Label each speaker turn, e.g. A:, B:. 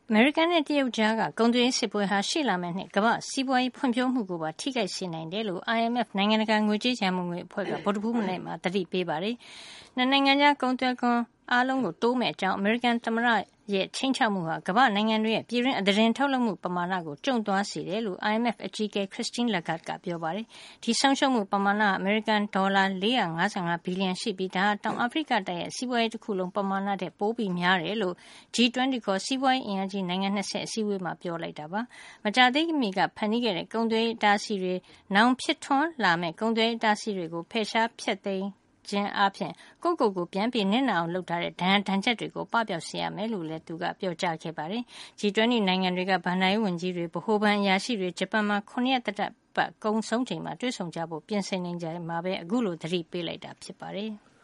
A: အမေရိကန်နဲ့တရုတ်ကြားကကုန်သွယ်ရေးစစ်ပွဲဟာရှေ့လာမယ့်နှစ်ကမ္ဘာ့စီးပွားရေးဖွံ့ဖြိုးမှုကိုပါထိခိုက်စေနိုင်တယ်လို့ IMF နိုင်ငံတကာငွေကြေးရန်ပုံငွေအဖွဲ့ကဗုဒ္ဓဟူးနေ့မှာသတိပေးပါတယ်။နှစ်နိုင်ငံကြားကုန်သွယ်ခွန်အားလုံးကိုတိုးမဲ့အကြောင်းအမေရိကန်သမ္မတရဲ့ချိန်ချမှုဟာကမ္ဘာ့နိုင်ငံတွေရဲ့ပြည်တွင်းအသားတင်ထုတ်လုပ်မှုပမာဏကိုကျုံ့သွားစေတယ်လို့ IMF အကြီးအကဲ Christine Lagarde ကပြောပါတယ်။ဒီဆုံးရှုံးမှုပမာဏဟာအမေရိကန်ဒေါ်လာ455ဘီလီယံရှိပြီးဒါဟာတောင်အာဖရိကတိုက်ရဲ့စီးပွားရေးတစ်ခုလုံးပမာဏထက်ပိုပြီးများတယ်လို့ G20 ခေါ်စီးပွားရေးအင်အားကြီးနိုင်ငံ20အစည်းအဝေးမှာပြောလိုက်တာပါ။မကြာသေးမီကဖန်တီးခဲ့တဲ့ကုန်သွယ်ရေးအတားအဆီးတွေနောင်ဖြစ်ထွန်းလာမဲ့ကုန်သွယ်ရေးအတားအဆီးတွေကိုဖယ်ရှားဖျက်သိမ်းခြင်းအပြင်ကိုယ့်ကိုယ်ကိုပြန်ပြီးနစ်နာအောင်လုပ်ထားတဲ့ဒဏ်ချက်တွေကိုပပျောက်စေရမယ်လို့လည်းသူကပြောကြားခဲ့ပါတယ်။ G20 နိုင်ငံတွေကဘဏ္ဍာရေးဝန်ကြီးတွေဗဟိုဘဏ်အရာရှိတွေဂျပန်မှာ9 ရက်ပတ်ကုံဆုံးချိန်မှာတွေ့ဆုံကြဖို့ပြင်ဆင်နေကြမှာပဲအခုလိုသတိပေးလိုက်တာဖြစ်ပါတယ်။